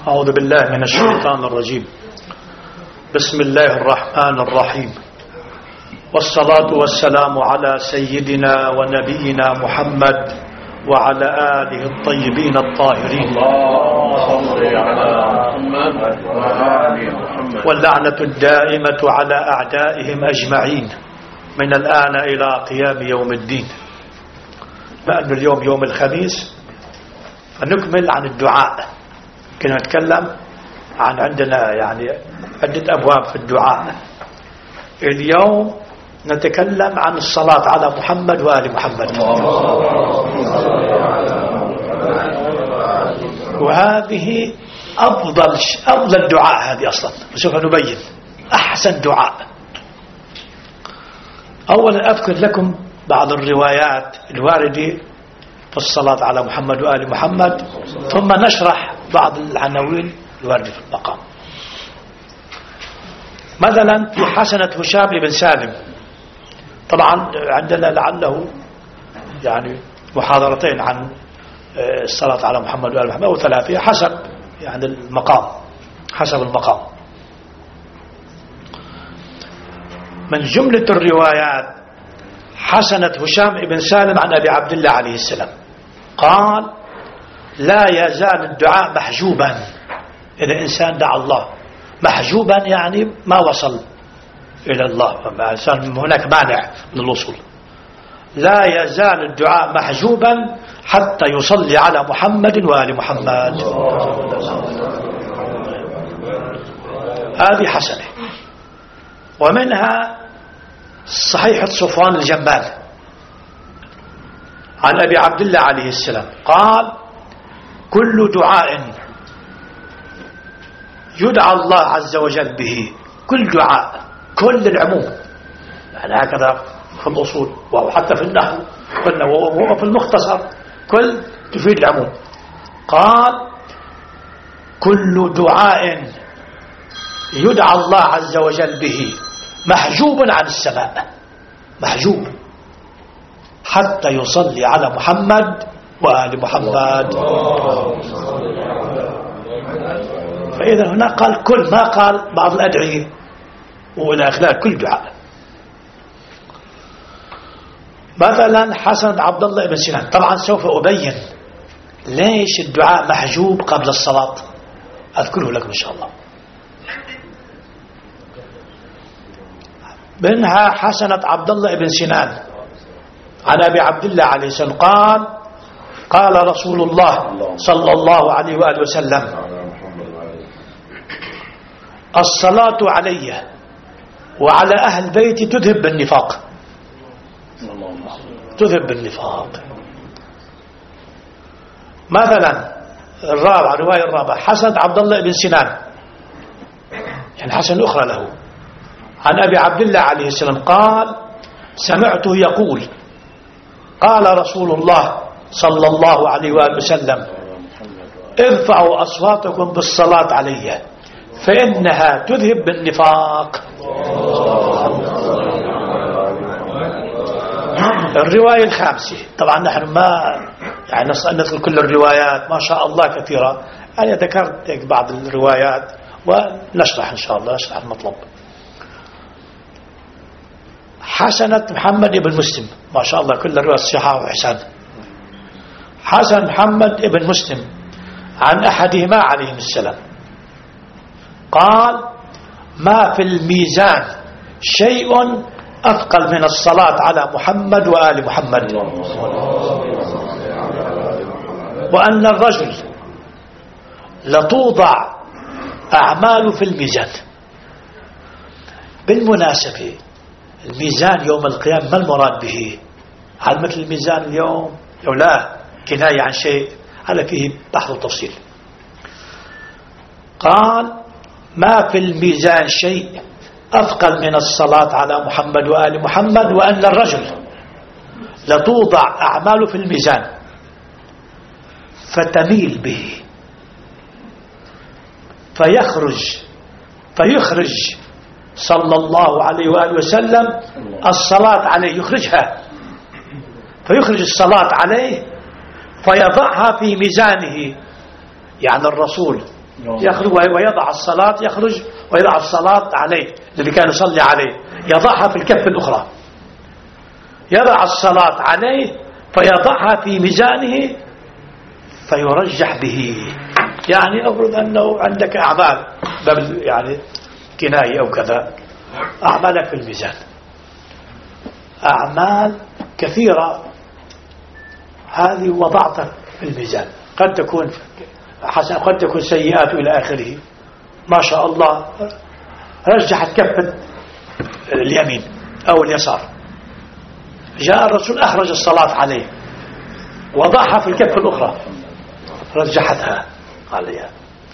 أعوذ بالله من الشيطان الرجيم. بسم الله الرحمن الرحيم، والصلاة والسلام على سيدنا ونبينا محمد وعلى آله الطيبين الطاهرين، واللعنة الدائمة على أعدائهم أجمعين من الآن إلى قيام يوم الدين. لأن اليوم يوم الخميس فنكمل عن الدعاء. كنا نتكلم عن عندنا يعني عدة أبواب في الدعاء. اليوم نتكلم عن الصلاة على محمد وآل محمد، وهذه أفضل دعاء. هذه أصلا سوف نبين أحسن دعاء. أولا أذكر لكم بعض الروايات الواردة في الصلاة على محمد وآل محمد، ثم نشرح بعض العناوين الواردة في المقام. مثلا في حسنة هشام بن سالم، طبعا عندنا لعله يعني محاضرتين عن الصلاة على محمد وآل محمد أو ثلاثة حسب يعني المقام، حسب المقام. من جملة الروايات حسنة هشام بن سالم عن أبي عبد الله عليه السلام قال: لا يزال الدعاء محجوبا. إذا إنسان دعا الله محجوبا يعني ما وصل إلى الله، هناك مانع من الوصول. لا يزال الدعاء محجوبا حتى يصلي على محمد وآل محمد. هذه حسنة. ومنها صحيحة صفوان الجمال عن أبي عبد الله عليه السلام قال: كل دعاء يدعى الله عز وجل به، كل دعاء، كل العموم، يعني هكذا في الأصول وحتى في النحو وفي المختصر كل تفيد العموم. قال: كل دعاء يدعى الله عز وجل به محجوب عن السماء، محجوب حتى يصلي على محمد وآل محمد. فإذا هنا قال كل، ما قال بعض الأدعية وإلى آخره، كل دعاء. مثلا حسن عبد الله بن سنان، طبعا سوف أبين ليش الدعاء محجوب قبل الصلاة، أذكره لكم إن شاء الله. منها حسنة عبد الله بن سنان عن أبي عبد الله عليه السلام قال: قال رسول الله صلى الله عليه وآله وسلم: الصلاة علي وعلى أهل بيتي تذهب بالنفاق، تذهب بالنفاق. مثلا الرواية الرابعة حسنة عبد الله بن سنان، يعني حسنة أخرى له، عن أبي عبد الله عليه السلام قال: سمعته يقول: قال رسول الله صلى الله عليه وآله وسلم: ارفعوا أصواتكم بالصلاة علي فإنها تذهب بالنفاق. الرواية الخامسة، طبعا نحن ما يعني نذكر كل الروايات، ما شاء الله كثيرة، أنا ذكرت بعض الروايات ونشرح إن شاء الله، نشرح المطلب. حسنة محمد بن مسلم، ما شاء الله كل الروايات صحة وإحسان. حسن محمد بن مسلم عن أحدهما عليه السلام قال: ما في الميزان شيء أثقل من الصلاة على محمد وآل محمد، وأن الرجل لتوضع أعماله في الميزان. بالمناسبة الميزان يوم القيامة ما المراد به؟ هل مثل الميزان اليوم أو لا؟ كناية عن شيء، هذا فيه بحث وتفصيل. قال: ما في الميزان شيء أثقل من الصلاة على محمد وآل محمد، وأن الرجل لتوضع أعماله في الميزان فتميل به فيخرج صلى الله عليه وآله وسلم الصلاة عليه، يخرجها، فيخرج الصلاة عليه فيضعها في ميزانه، يعني الرسول يخرج ويضع الصلاة، يخرج ويضع الصلاة عليه الذي كان يصلي عليه، يضعها في الكف الأخرى، يضع الصلاة عليه فيضعها في ميزانه فيرجح به. يعني أفرض أنه عندك أعمال يعني كناية أو كذا، أعمالك في الميزان، أعمال كثيرة هذه وضعتها في الميزان، قد تكون حسنة قد تكون سيئات إلى آخره، ما شاء الله رجحت كفة اليمين أو اليسار، جاء الرسول أخرج الصلاة عليه وضعها في الكفة الأخرى رجحتها عليها،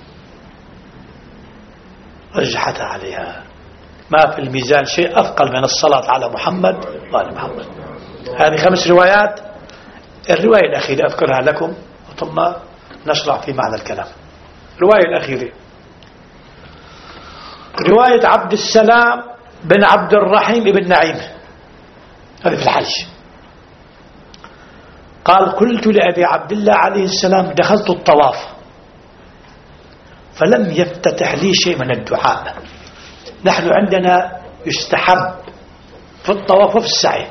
رجحتها عليها. ما في الميزان شيء أثقل من الصلاة على محمد وآل محمد. هذه 5 روايات. الرواية الأخيرة أذكرها لكم ثم نشرع في معنى الكلام. الرواية الأخيرة رواية عبد السلام بن عبد الرحيم بن نعيم، هذه في الحج. قال: قلت لأبي عبد الله عليه السلام: دخلت الطواف فلم يفتتح لي شيء من الدعاء. نحن عندنا يستحب في الطواف وفي السعي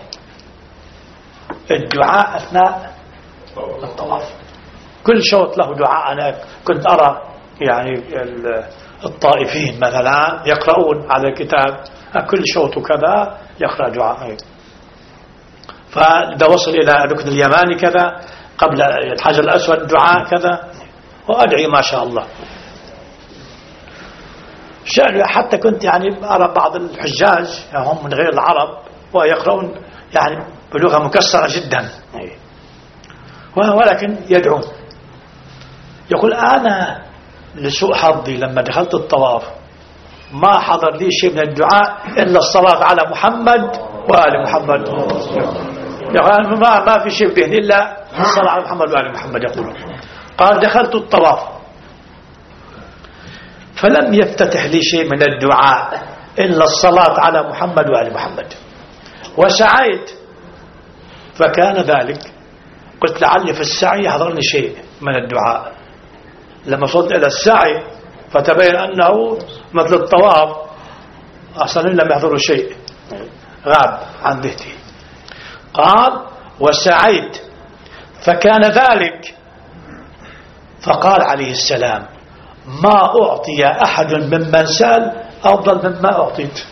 الدعاء أثناء الطواف، كل شوط له دعاء. أنا كنت أرى يعني الطائفين مثلا يقرؤون على الكتاب كل شوط كذا يقرأ دعاء، فإذا وصل إلى ركن اليماني كذا، قبل الحجر الأسود دعاء كذا، وأدعي ما شاء الله. حتى كنت يعني أرى بعض الحجاج هم من غير العرب ويقرؤون يعني بلغة مكسرة جدا، ولكن يدعون. يقول: أنا لسوء حظي لما دخلت الطواف ما حضر لي شيء من الدعاء إلا الصلاة على محمد وآل محمد. يقول ما في شيء فيه إلا الصلاة على محمد وآل محمد. يقول: قال: دخلت الطواف فلم يفتتح لي شيء من الدعاء إلا الصلاة على محمد وآل محمد، وسعيت فكان ذلك. قلت لعلي في السعي يحضرني شيء من الدعاء، لما صلت إلى السعي فتبين أنه مثل الطواف أصلا لم يحضر شيء، غاب عن ذهني. قال: وسعيت فكان ذلك. فقال عليه السلام: ما أعطي أحد ممن سأل أفضل مما أعطيت.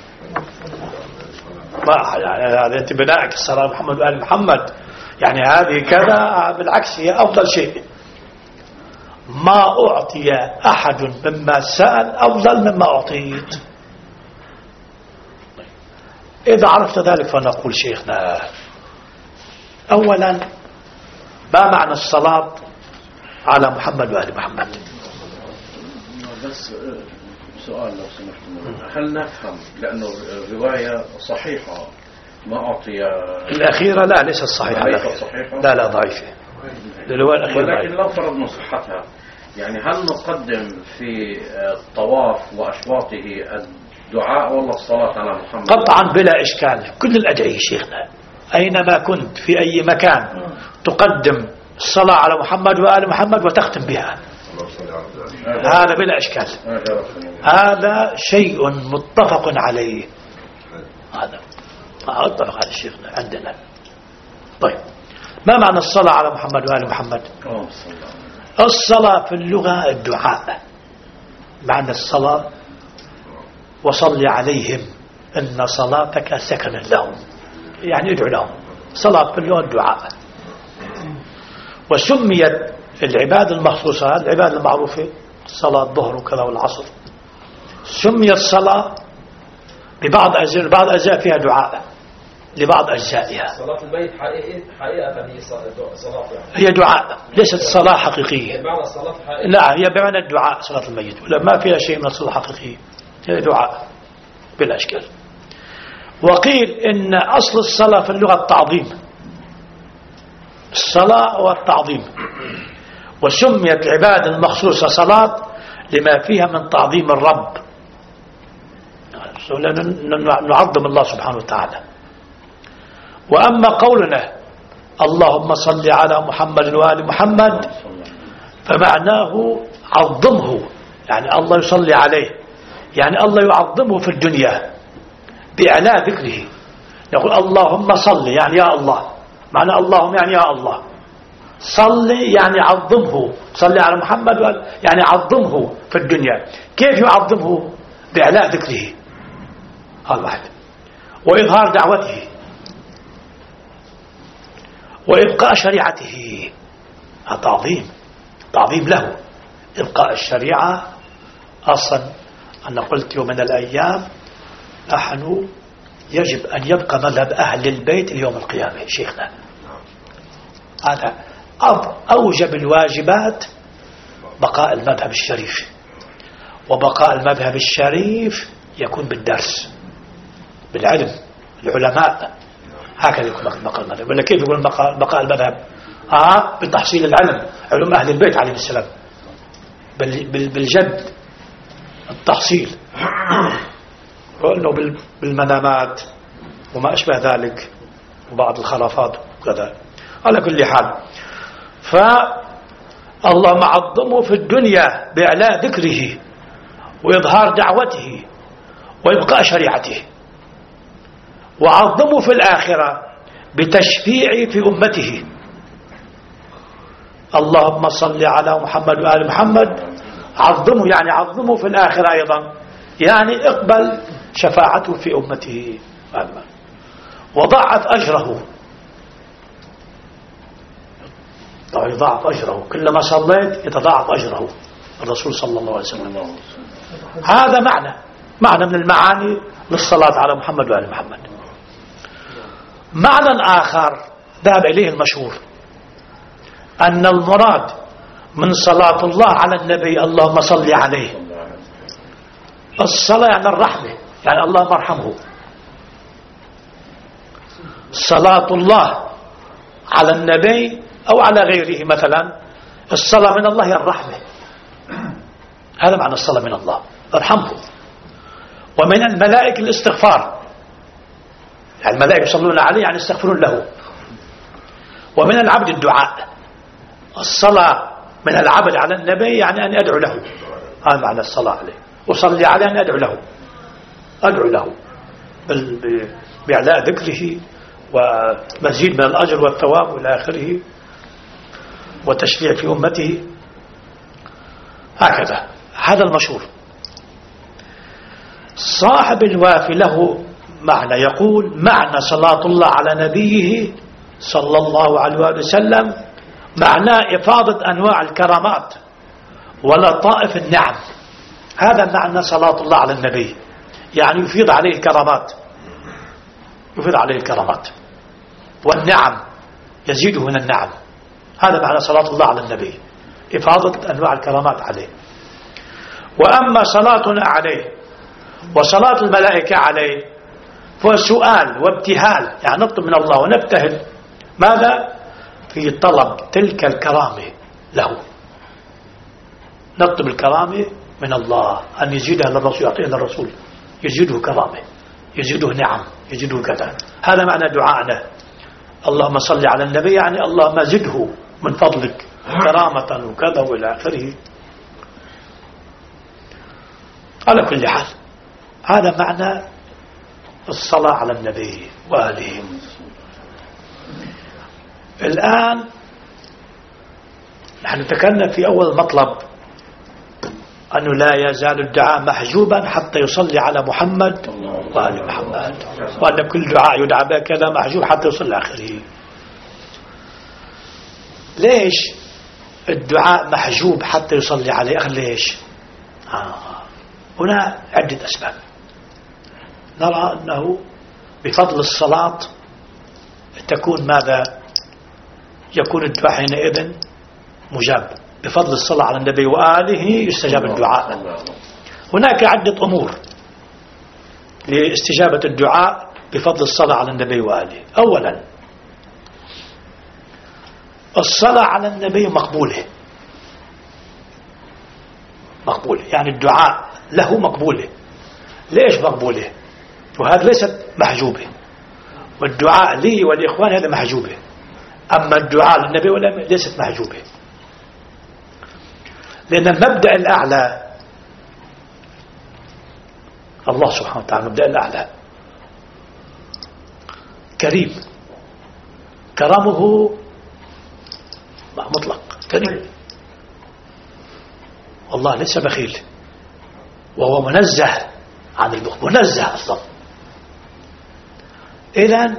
يعني أنت بنائك الصلاة على محمد وآل محمد، يعني هذه كذا، بالعكس هي أفضل شيء. ما أعطي أحد مما سأل أفضل مما أعطيت. إذا عرفت ذلك فنقول شيخنا: أولا ما معنى الصلاة على محمد وآل محمد؟ بس سؤال لو سمحت، هل نفهم لأنه الرواية صحيحة ما أعطي الأخيرة؟ لا ليست صحيحة. لا ضعيفة الرواية الأخيرة، ولكن لو فرضنا صحتها يعني هل نقدم في الطواف وأشواطه الدعاء ولا الصلاة على محمد؟ قطعا بلا إشكال كل الأدعية شيخنا، أينما كنت في أي مكان تقدم الصلاة على محمد وآل محمد وتختم بها، هذا بلا إشكال، هذا شيء متفق عليه، هذا أتفق على شيخنا عندنا. طيب ما معنى الصلاة على محمد وآل محمد؟ الصلاة في اللغة الدعاء، معنى الصلاة وصل عليهم إن صلاتك سكن لهم، يعني ادعو لهم. صلاة في اللغة الدعاء. وسميت العبادة المخصوصة، العبادة المعروفة صلاة الظهر وكذا والعصر، سميت صلاة ببعض أجزاء فيها دعاء لبعض أجزائها. صلاة الميت حقيقة هي صلاة هي دعاء، ليست صلاة حقيقية. بمعنى الصلاة حقيقية. لا، هي بمعنى الدعاء صلاة الميت، ولا ما فيها شيء من الصلاة الحقيقية، هي دعاء بلا إشكال. وقيل إن أصل الصلاة في اللغة التعظيم، الصلاة والتعظيم، وسميت العبادة المخصوصة صلاة لما فيها من تعظيم الرب، نعظم الله سبحانه وتعالى. وأما قولنا اللهم صل على محمد وآل محمد فمعناه عظمه يعني الله يصلي عليه، يعني الله يعظمه في الدنيا بإعلاء ذكره. نقول اللهم صل يعني يا الله، معنى اللهم يعني يا الله، صلي يعني عظمه، صلي على محمد يعني عظمه في الدنيا. كيف يعظمه؟ بإعلاء ذكره، هذا واحد، وإظهار دعوته، وإبقاء شريعته. هذا تعظيم له. إبقاء الشريعة أصلا أنا قلت يوم من الأيام نحن يجب أن يبقى مذهب أهل البيت اليوم القيامة. شيخنا هذا أوجب الواجبات، بقاء المذهب الشريف، وبقاء المذهب الشريف يكون بالدرس، بالعلم، العلماء، هكذا يكون بقاء المذهب. ولا كيف يقول بقاء المذهب؟ بتحصيل العلم، علوم أهل البيت عليه السلام، بالجد التحصيل، وأنه بالمنامات وما أشبه ذلك، وبعض الخرافات وكذا. على كل حال، فالله معظمه في الدنيا بإعلاء ذكره وإظهار دعوته وإبقاء شريعته، وعظمه في الآخرة بتشفيعه في أمته. اللهم صل على محمد وآل محمد، عظمه يعني عظمه في الآخرة أيضا، يعني اقبل شفاعته في أمته، وضاعف أجره، يضاعف أجره، كلما صليت يتضاعف أجره الرسول صلى الله عليه وسلم. هذا معنى من المعاني للصلاة على محمد وآل محمد. معنى آخر ذهب إليه المشهور، أن المراد من صلاة الله على النبي اللهم صل عليه، الصلاة يعني الرحمة، يعني اللهم ارحمه. صلاة الله على النبي أو على غيره، مثلا الصلاة من الله هي الرحمة، هذا معنى الصلاة من الله، ارحمه. ومن الملائكة الاستغفار، يعني الملائكة يصلون عليه يعني يستغفرون له. ومن العبد الدعاء، الصلاة من العبد على النبي يعني أن أدعو له، هذا معنى الصلاة عليه، وصلي عليه أن أدعو له بإعلاء ذكره ومزيد من الأجر والثواب إلى آخره، وتشفيع في أمته، هكذا. هذا المشهور. صاحب الوافي له معنى، يقول معنى صلاة الله على نبيه صلى الله عليه وسلم معناه إفاضة أنواع الكرامات ولطائف النعم. هذا معنى صلاة الله على النبي، يعني يفيض عليه الكرامات والنعم، يزيده من النعم. هذا معنى صلاة الله على النبي، إفاضة أنواع الكرامات عليه. وأما صلاتنا عليه وصلاة الملائكة عليه فهو سؤال وابتهال، يعني نطلب من الله ونبتهل ماذا؟ في طلب تلك الكرامة له، نطلب الكرامة من الله أن يزيدها للرسول، يعطيها للرسول، يزيده كرامة، يزيده نعم، يزيده كذا. هذا معنى دعائنا اللهم صل على النبي، يعني اللهم زده من فضلك كرامة وكذا وإلى آخره. على كل حال، هذا معنى الصلاة على النبي وآله. الآن نحن ذكرنا في أول مطلب أنه لا يزال الدعاء محجوبا حتى يصلي على محمد وآل محمد، وأن كل دعاء يدعى به كذا محجوب حتى يصلي آخره. ليش الدعاء محجوب حتى يصلي عليه؟ ليش؟ هنا عدة أسباب. نرى أنه بفضل الصلاة تكون ماذا؟ يكون الدعاء حينئذ مجاب، بفضل الصلاة على النبي وآله يستجاب الدعاء. هناك عدة أمور لاستجابة الدعاء بفضل الصلاة على النبي وآله. أولا، الصلاة على النبي مقبولة، يعني الدعاء له مقبولة. ليش مقبولة؟ وهذا ليست محجوبة، والدعاء لي والإخوان هذا محجوبة، أما الدعاء للنبي ليست محجوبة، لأن المبدأ الأعلى الله سبحانه وتعالى المبدأ الأعلى كريم، كرمه مطلق كريم، والله ليس بخيل، وهو منزه عن البخل، منزه أصلا. إذن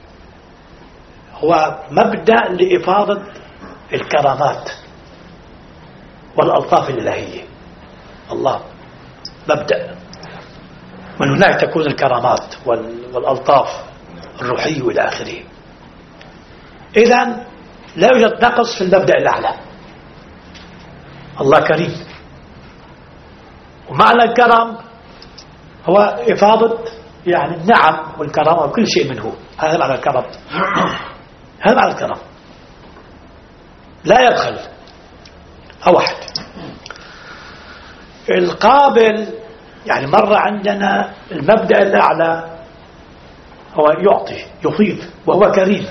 هو مبدأ لإفاضة الكرامات والألطاف الإلهية. الله مبدأ، من هناك تكون الكرامات والألطاف الروحية إلى آخره. إذن لا يوجد نقص في المبدأ الأعلى. الله كريم، ومعنى الكرم هو إفاضة يعني النعم والكرامة وكل شيء منه. هذا معنى الكرم، هذا معنى الكرم، لا يبخل. واحد القابل، يعني مرة عندنا المبدأ الأعلى هو يعطي يفيض، وهو كريم،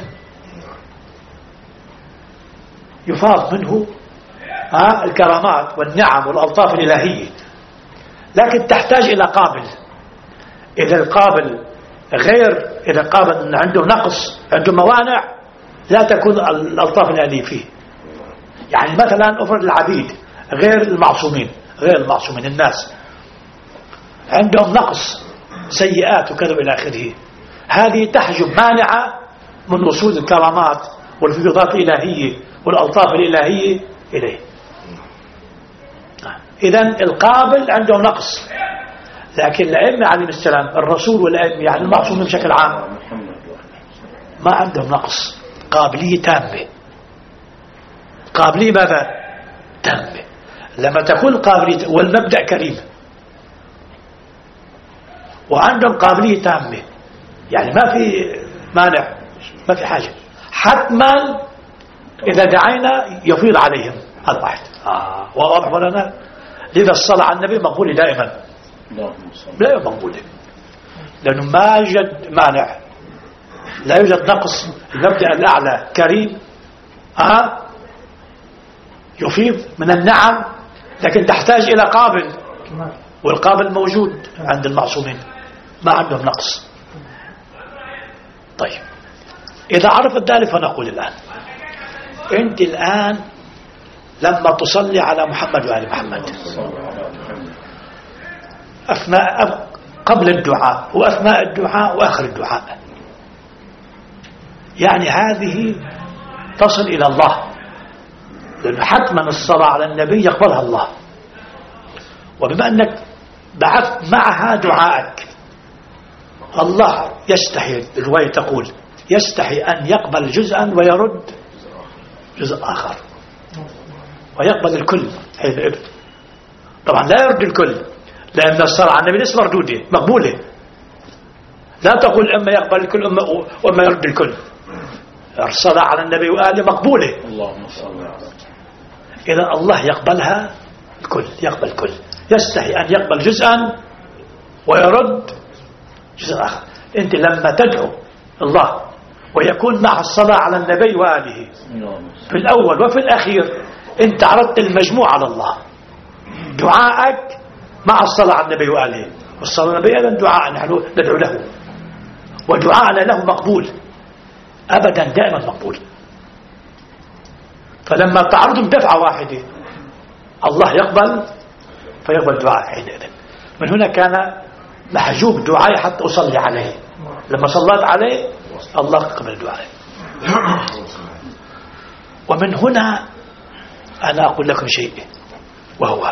يفاض منه الكرامات والنعم والألطاف الإلهية، لكن تحتاج إلى قابل. إذا القابل غير، إذا القابل عنده نقص، عنده موانع، لا تكون الألطاف الإلهية فيه. يعني مثلا أفرض العبيد غير المعصومين، غير المعصومين الناس عندهم نقص، سيئات وكذا إلى آخره، هذه تحجب مانعة من وصول الكرامات والفيضات الإلهية والألطاف الإلهية إليه. إذن القابل عنده نقص، لكن الأئمة عليهم السلام، الرسول والأئمة يعني المعصومين بشكل عام ما عندهم نقص، قابلية تامة. قابلية ماذا؟ تامة. لما تكون قابلية والمبدأ كريم وعندهم قابلية تامة، يعني ما في مانع، ما في حاجة، حتما إذا دعينا يفيض عليهم. هذا واحد. واضح لنا. لذا الصلاة على النبي مقبولة دائما، لا مقبولة، لأنه ما يوجد مانع، لا يوجد نقص. المبدأ الأعلى كريم، يفيض من النعم، لكن تحتاج إلى قابل، والقابل موجود عند المعصومين، ما عندهم نقص. طيب إذا عرفت ذلك فنقول الآن أنت الآن لما تصلي على محمد وآل محمد أثناء قبل الدعاء وأثناء الدعاء وآخر الدعاء، يعني هذه تصل إلى الله، لأنه حتما الصلاة على النبي يقبلها الله. وبما أنك بعثت معها دعائك، الله يستحي، الرواية تقول يستحي أن يقبل جزءا ويرد جزء آخر، ويقبل الكل حين الإبن. طبعا لا يرد الكل، لأن الصلاة على النبي ليس مردودة، مقبولة. لا تقول إما يقبل الكل وإما يرد الكل. الصلاة على النبي وآله مقبولة، اللهم صل على. إذا الله يقبلها الكل، يقبل الكل، يستحي أن يقبل جزءا ويرد جزء آخر. أنت لما تدعو الله ويكون مع الصلاة على النبي وآله في الأول وفي الأخير، أنت عرضت المجموع على الله. دعائك مع الصلاة على النبي وآله، والصلاة على النبي أيضا دعاء نحن ندعو له، ودعاءنا له مقبول أبدا، دائما مقبول. فلما تعرضهم دفعة واحدة الله يقبل، فيقبل دعاء حينئذ. من هنا كان محجوب دعائي حتى أصلي عليه، لما صليت عليه الله قبل دعائي. ومن هنا أنا أقول لكم شيء، وهو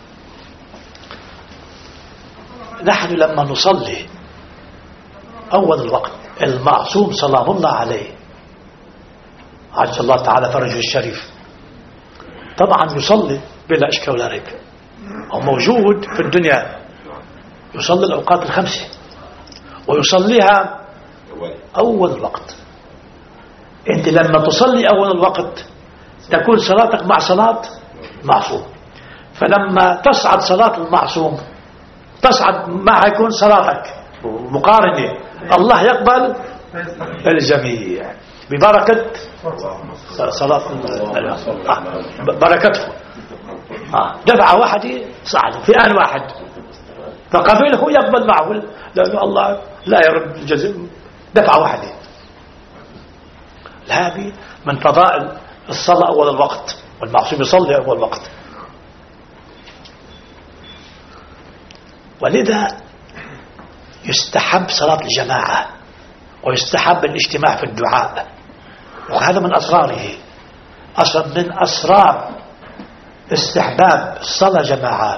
نحن لما نصلي أول الوقت المعصوم سلام الله عليه عز الله تعالى فرجه الشريف، طبعا يصلي بلا إشكال ولا ريب، هو موجود في الدنيا، يصلي الأوقات الخمسة ويصليها أول الوقت. أنت لما تصلي أول الوقت تكون صلاتك مع صلاة معصوم، فلما تصعد صلاة المعصوم تصعد معها يكون صلاتك مقارنة، الله يقبل الجميع ببركة صلاة بركته. دفعة واحدة صعد في آن واحد فقبله يقبل معه، لأن الله لا يرد الجزاء دفعة واحدة. هذه من فضائل الصلاة أول الوقت، والمعصوم يصلي أول وقت. ولذا يستحب صلاة الجماعة ويستحب الاجتماع في الدعاء، وهذا من أسراره. أصلا من أسرار استحباب الصلاة جماعة.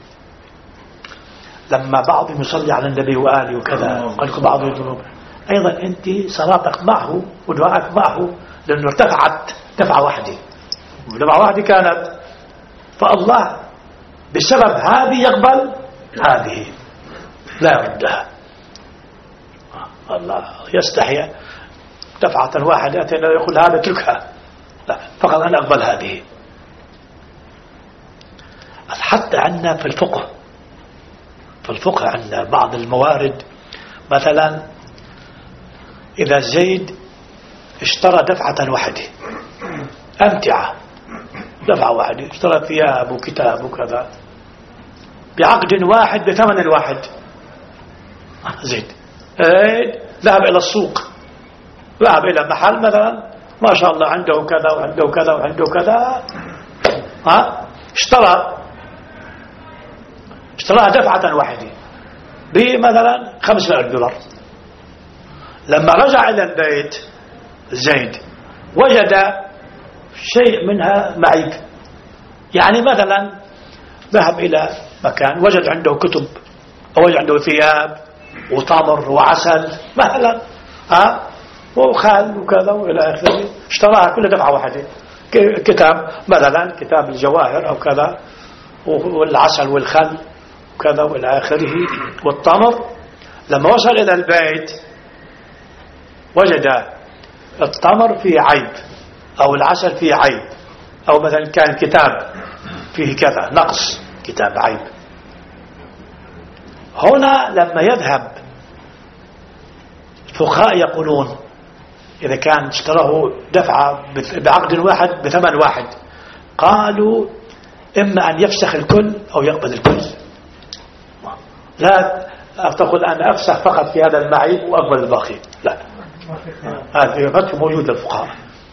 لما بعضهم يصلي على النبي وآله وكذا، قال لكم بعضهم يقولون أيضا أنت صلاتك معه ودعائك معه، لأنه ارتفعت دفعة واحدة، ودفعة واحدة كانت، فالله بسبب هذه يقبل هذه لا يردها. الله يستحي دفعة واحدة أتينا يقول هذا اتركها، لا، فقط أنا أقبل هذه. حتى عندنا في الفقه عندنا بعض الموارد، مثلا إذا زيد اشترى دفعة واحدة أمتعة، دفعة واحدة اشترى ثياب وكتاب وكذا بعقد واحد بثمن واحد. زيد ذهب إلى السوق، ذهب إلى محل مثلا ما شاء الله عنده كذا وعنده كذا وعنده كذا، اشتراها دفعة واحدة بمثلا $500. لما رجع إلى البيت زيد وجد شيء منها معيب، يعني مثلا ذهب إلى مكان وجد عنده كتب أو وجد عنده ثياب وتمر وعسل مثلا وخال وكذا وإلى آخره، اشتراها كلها دفعة واحدة. كتاب مثلا كتاب الجواهر أو كذا، والعسل والخل وكذا وإلى آخره والتمر. لما وصل إلى البيت وجد التمر فيه عيب أو العسل فيه عيب، أو مثلا كان كتاب فيه كذا نقص، كتاب عيب. هنا لما يذهب الفقهاء يقولون إذا كان اشتراه دفعة بعقد واحد بثمن واحد، قالوا إما أن يفسخ الكل أو يقبل الكل. لا تقول أنا أفسخ فقط في هذا المعيب وأقبل الباقي، لا، هذا فتح موجود للفقهاء.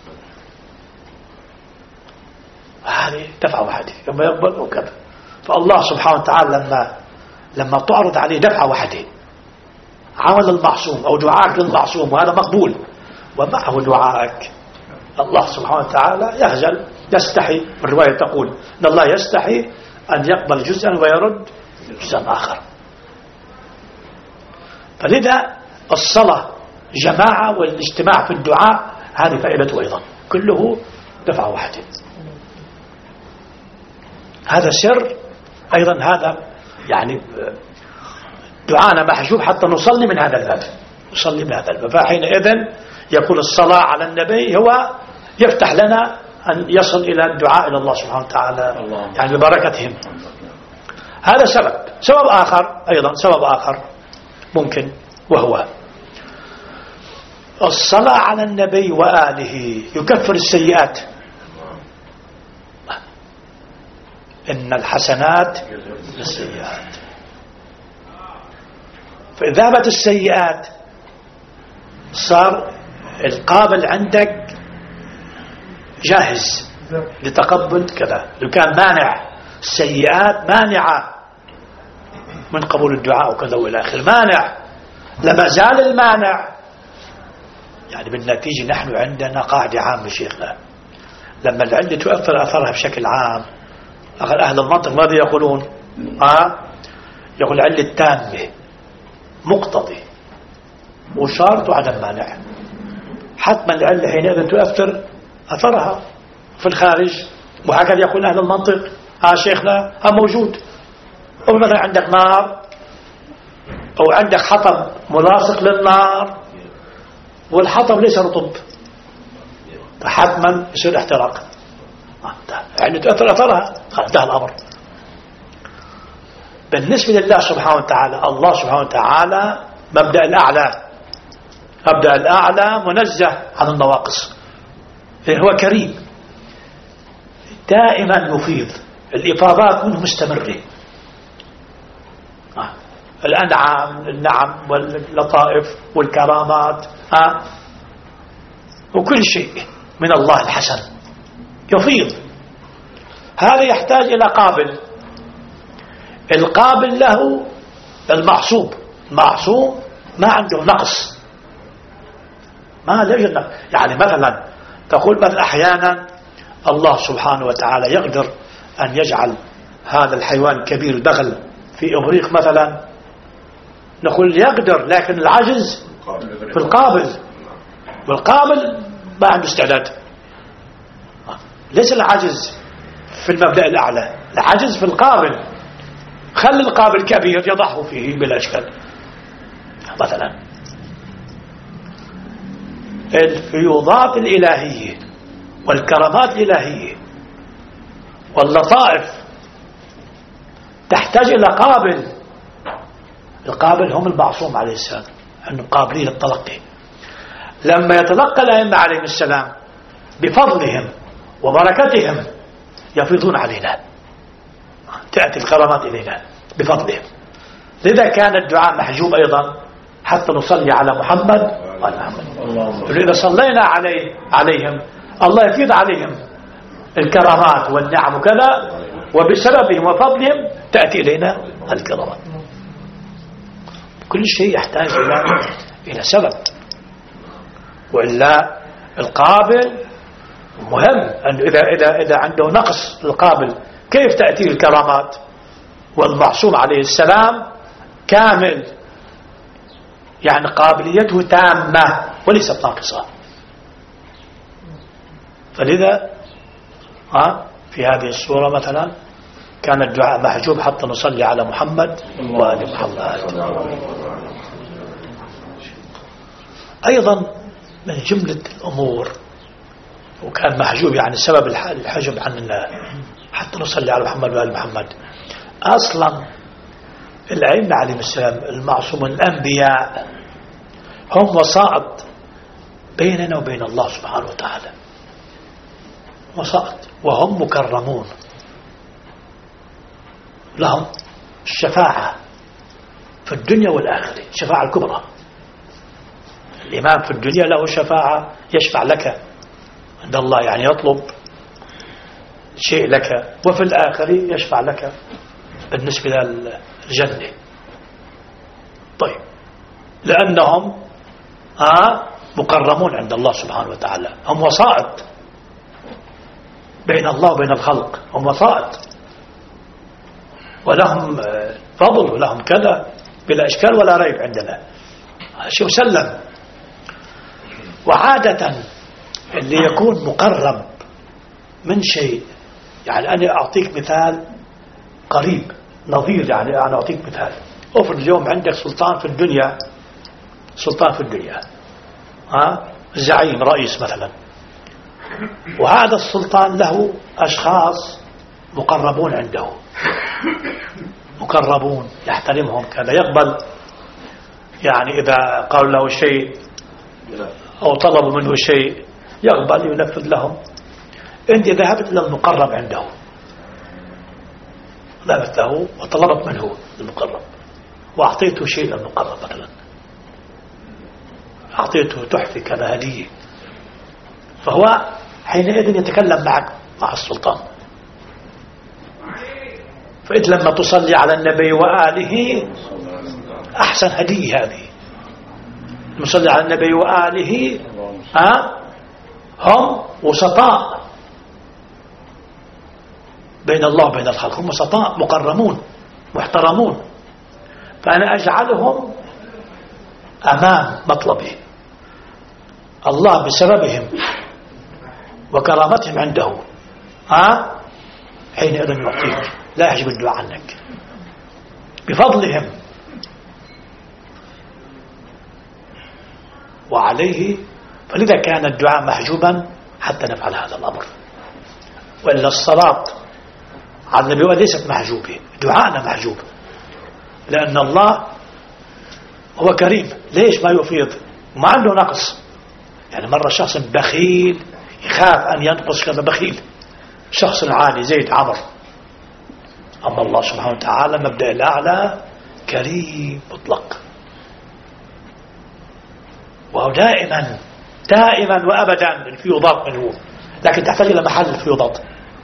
هذه دفعة واحدة كما يقبل وكذا. فالله سبحانه وتعالى لما تعرض عليه دفعة واحدة عمل المعصوم أو دعاءك للمعصوم وهذا مقبول، ومعه دعاءك، الله سبحانه وتعالى يخجل يستحي. الرواية تقول إن الله يستحي أن يقبل جزءا ويرد جزءا آخر. فلذا الصلاة جماعة والاجتماع في الدعاء هذه فائدته أيضا، كله دفعة واحدة. هذا سر أيضا، هذا يعني دعانا محجوب حتى نصلي من هذا الباب، نصلي من هذا الباب. فحينئذ يكون الصلاة على النبي هو يفتح لنا أن يصل إلى الدعاء إلى الله سبحانه وتعالى، يعني ببركتهم. هذا سبب آخر أيضا، سبب آخر ممكن، وهو الصلاة على النبي وآله يكفر السيئات. إن الحسنات للسيئات، فإذا ذهبت السيئات صار القابل عندك جاهز لتقبل كذا. لو كان مانع، السيئات مانعة من قبول الدعاء وكذا والى اخره، مانع. لما زال المانع يعني بالنتيجة نحن عندنا قاعدة عامة شيخنا، لما العلة تؤثر أثرها بشكل عام، أهل المنطق ماذا يقولون؟ يقول علة تامة مقتضي وشرط وعدم مانع. حتما العلة حينئذ تؤثر أثرها في الخارج، وهكذا يقول أهل المنطق. شيخنا موجود، أو مثلا عندك نار أو عندك حطب ملاصق للنار والحطب ليس رطب، حتما يصير احتراق، يعني تؤثر أثرها. انتهى الأمر. بالنسبة لله سبحانه وتعالى، الله سبحانه وتعالى مبدأ الأعلى، مبدأ الأعلى منزه عن النواقص، هو كريم دائما يفيض، الإفاضات منه مستمرة. الأنعام، النعم واللطائف والكرامات وكل شيء من الله الحسن يفيض. هذا يحتاج إلى قابل. القابل له المعصوم ما عنده نقص، ما لا يوجد نقص. يعني مثلا تقول مثلا أحيانا الله سبحانه وتعالى يقدر أن يجعل هذا الحيوان الكبير البغل في إبريق مثلا، نقول يقدر، لكن العجز في القابل، والقابل ما عنده استعداد. ليس العجز في المبدأ الأعلى، العجز في القابل. خلي القابل كبير يضعه فيه بلا إشكال. مثلا الفيوضات الإلهية والكرامات الإلهية واللطائف تحتاج إلى قابل. القابل هم المعصوم عليه السلام، أنهم قابلين للتلقي. لما يتلقى الأئمة عليهم السلام بفضلهم وبركتهم يفيضون علينا، تأتي الكرامات إلينا بفضلهم. لذا كان الدعاء محجوب أيضا حتى نصلي على محمد وعلى محمد. إذا صلينا عليهم الله يفيض عليهم الكرامات والنعم وكذا، وبسببهم وفضلهم تأتي إلينا الكرامات. كل شيء يحتاج إلى سبب، وإلا القابل مهم. أن إذا عنده نقص القابل كيف تأتي الكرامات؟ والمعصوم عليه السلام كامل، يعني قابليته تامة وليست ناقصة. فلذا في هذه الصورة مثلا كان الدعاء محجوب حتى نصلي على محمد وآل محمد. أيضا من جملة الأمور وكان محجوب، يعني سبب الحجب عن حتى نصلي على محمد وآل محمد. أصلا الأئمة عليهم السلام المعصومون الأنبياء هم وسائط بيننا وبين الله سبحانه وتعالى، وسائط، وهم مكرمون، لهم الشفاعة في الدنيا والآخرة، الشفاعة الكبرى. الإمام في الدنيا له شفاعة، يشفع لك عند الله، يعني يطلب شيء لك، وفي الآخرة يشفع لك بالنسبة للجنة. طيب، لأنهم مكرمون عند الله سبحانه وتعالى، هم وسائط بين الله وبين الخلق، هم وسائط، ولهم فضل ولهم كذا بلا إشكال ولا ريب عندنا، شيء مسلم. وعادة اللي يكون مقرب من شيء، يعني أنا أعطيك مثال قريب نظير، يعني أنا أعطيك مثال. افرض اليوم عندك سلطان في الدنيا، سلطان في الدنيا، زعيم رئيس مثلا، وهذا السلطان له أشخاص مقربون عنده، مقربون يحترمهم كذا، يقبل، يعني إذا قالوا له شيء أو طلبوا منه شيء يقبل ينفذ لهم. أنت ذهبت إلى المقرب عنده، ذهبت له وطلبت منه المقرب وأعطيته شيء للمقرب، مثلا أعطيته تحفة كذا هدية، فهو حينئذ يتكلم معك مع السلطان. فإذ لما تصلي على النبي وآله أحسن هدية هذه، نصلي على النبي وآله هم وسطاء بين الله وبين الخلق، هم وسطاء مكرمون محترمون، فأنا أجعلهم أمام مطلبي. الله بسببهم وكرامتهم عنده حينئذ يعطيك، لا يحجب الدعاء عنك بفضلهم وعليه. فلذا كان الدعاء محجوبا حتى نفعل هذا الأمر. وإلا الصلاة على النبي ليست محجوبة، دعاءنا محجوب، لأن الله هو كريم. ليش ما يفيض؟ ما عنده نقص. يعني مرة شخص بخيل يخاف أن ينقص، كذا بخيل، شخص عادي زيد عمر. أما الله سبحانه وتعالى مبدأ الأعلى كريم مطلق، وهو دائما وأبدا الفيوضات منه، لكن تحتاج إلى محل الفيوضات،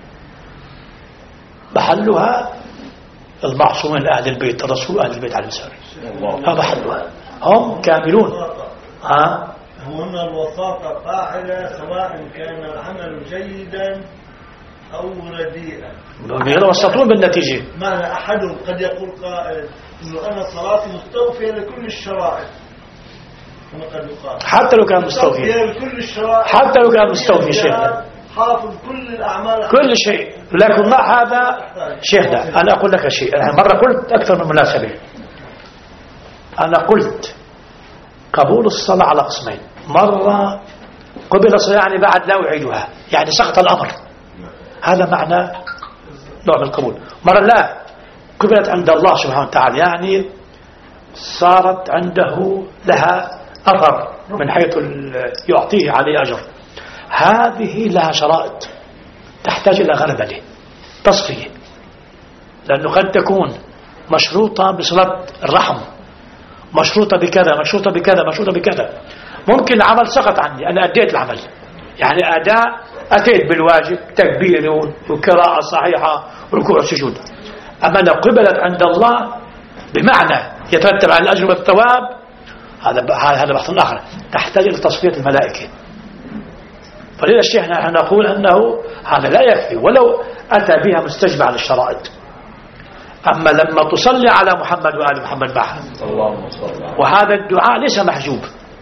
محلها المعصومين أهل البيت، الرسول أهل البيت عليه السلام، هذا محلها، هم كاملون. هن الوساطة قاعدة سواء كان العمل جيدا أو رديئا، يتوسطون بالنتيجة. معنى أحدهم قد يقول قائل إنه أنا صلاتي مستوفية لكل الشرائط، كما قد يقال حتى لو كان مستوفي، لكل الشرائط، حتى لو كان مستوفي شيخنا، حافظ كل الأعمال، كل شيء، لكن مع هذا شيخنا أنا أقول لك شيء، أنا مرة قلت أكثر من مناسبة، أنا قلت قبول الصلاة على قسمين، مرة قبل الصلاة يعني بعد لا أعيدها، يعني سقط الأمر، هذا معنى نوع من القبول. مرة لا، قبلت عند الله سبحانه وتعالى، يعني صارت عنده لها أثر من حيث يعطيه عليه أجر. هذه لها شرائط تحتاج إلى غربلة تصفية، لأنه قد تكون مشروطة بصلة الرحم، مشروطة بكذا، مشروطة بكذا، مشروطة بكذا. ممكن العمل سقط عني، أنا أديت العمل، يعني أداء أتيت بالواجب، تكبير وقراءة صحيحة وركوع وسجود، أما لو قبلت عند الله بمعنى يترتب على الأجر والثواب، هذا بحث آخر، تحتاج إلى تصفية الملائكة. فلذا الشيخ نحن نقول أنه هذا لا يكفي ولو أتى بها مستجمع للشرائط. أما لما تصلي على محمد وآل محمد معه، وهذا الدعاء ليس محجوب،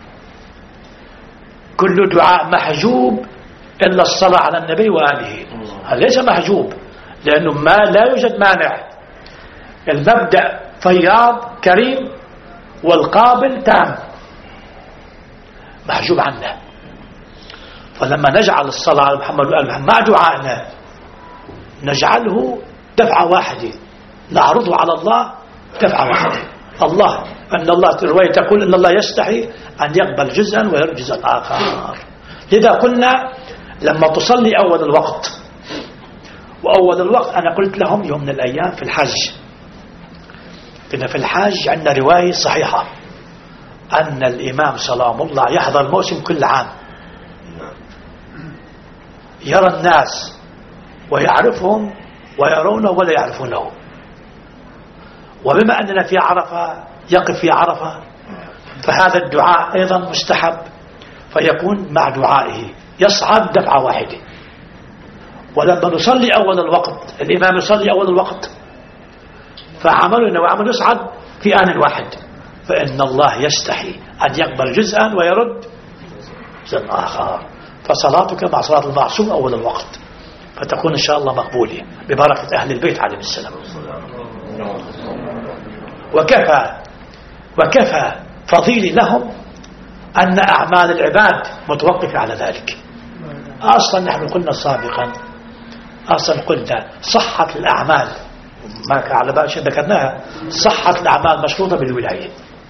كل دعاء محجوب إلا الصلاة على النبي وآله، هذا ليس محجوب، لأنه ما لا يوجد مانع، المبدأ فياض كريم والقابل تام، محجوب عنه. فلما نجعل الصلاة على محمد وآل محمد مع دعائنا نجعله دفعة واحدة، نعرضه على الله دفعة واحدة. الله أن الله الرواية تقول أن الله يستحي أن يقبل جزءا ويرد جزءا آخر. لذا قلنا لما تصلي أول الوقت، وأول الوقت أنا قلت لهم يوم من الأيام في الحج، كنا في الحج عندنا رواية صحيحة أن الإمام سلام الله يحضر الموسم كل عام، يرى الناس ويعرفهم ويرونه ولا يعرفونه، وبما أننا في عرفة يقف في عرفة، فهذا الدعاء أيضا مستحب، فيكون مع دعائه يصعد دفعة واحدة. ولما نصلي أول الوقت، الإمام يصلي أول الوقت، فعملنا وعمل يصعد في آن واحد، فإن الله يستحي أن يقبل جزءا ويرد جزءا آخر. فصلاتك مع صلاة المعصوم أول الوقت، فتكون إن شاء الله مقبولة ببركة أهل البيت عليهم السلام. وكفى فضيل لهم أن أعمال العباد متوقفة على ذلك. أصلا نحن قلنا سابقا، صحة الأعمال ما على بالي شيء ذكرناها، صحة الأعمال مشروطة بالولاية.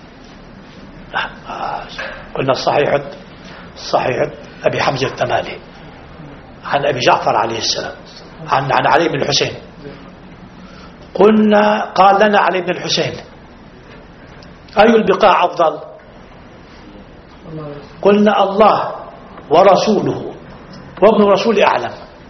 قلنا صحيحة أبي حمزة التمالي عن أبي جعفر عليه السلام عن علي بن الحسين، قلنا قال لنا علي بن الحسين أي البقاع أفضل؟ قلنا الله ورسوله وابن الرسول أعلم.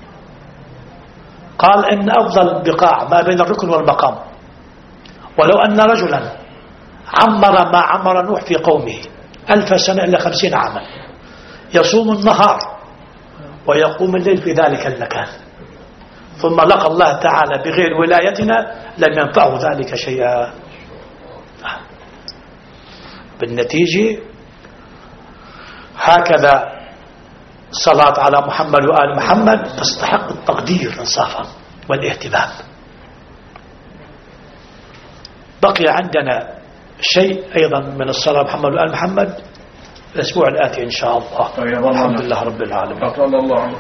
قال إن أفضل البقاع ما بين الركن والمقام، ولو أن رجلا عمر ما عمر نوح في قومه 1000 سنة إلا 50 عاما، يصوم النهار ويقوم الليل في ذلك المكان، ثم لقى الله تعالى بغير ولايتنا لم ينفعه ذلك شيئا. بالنتيجة هكذا الصلاة على محمد وآل محمد تستحق التقدير انصافا والاهتمام. بقي عندنا شيء أيضا من الصلاة على محمد وآل محمد الأسبوع الآتي إن شاء الله. الحمد لله رب العالمين.